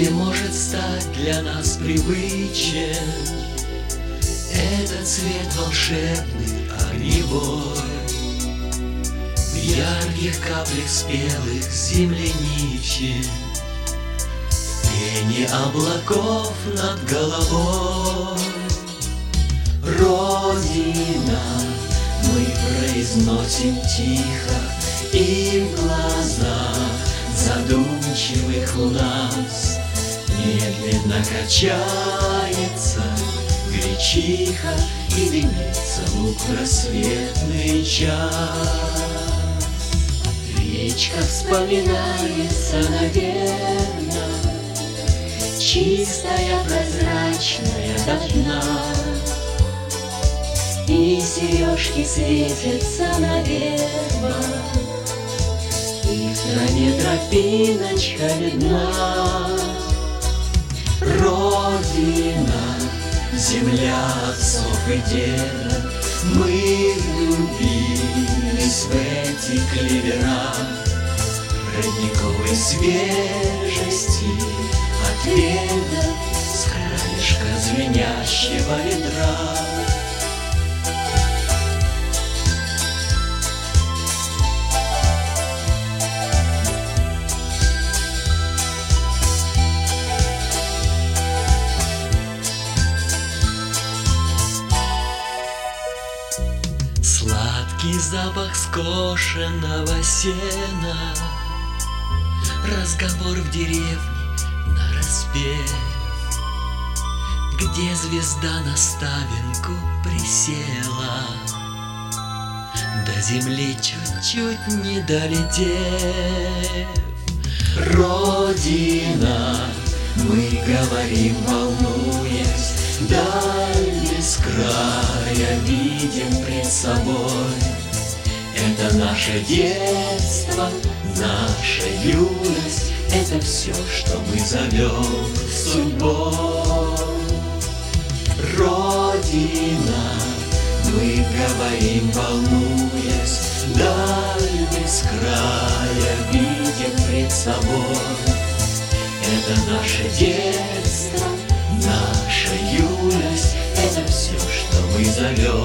Разве может стать для нас привычен этот цвет волшебный, огневой? В ярких каплях спелых земляничин, в пене облаков над головой. Родина, мы произносим тихо, и в глазах задумчивых у нас медленно качается гречиха и дымится луг в рассветный час. Речка вспоминается, наверно, чистая, прозрачная до дна, и сережки светятся на небо, и в траве тропиночка видна. Родина, земля отцов и дедов, мы влюбились в эти клевера родниковой свежести отведа с краешка звенящего ведра. Сладкий запах скошенного сена, разговор в деревне нараспев, где звезда на ставинку присела, до земли чуть-чуть не долетев. Родина, мы говорим, волнуясь, даль без края видим пред собой. Это наше детство, наша юность, это все, что мы зовем судьбой. Родина, мы говорим, волнуясь, даль без края видим пред собой. Это наше детство, наша юность, это все, что мы зовем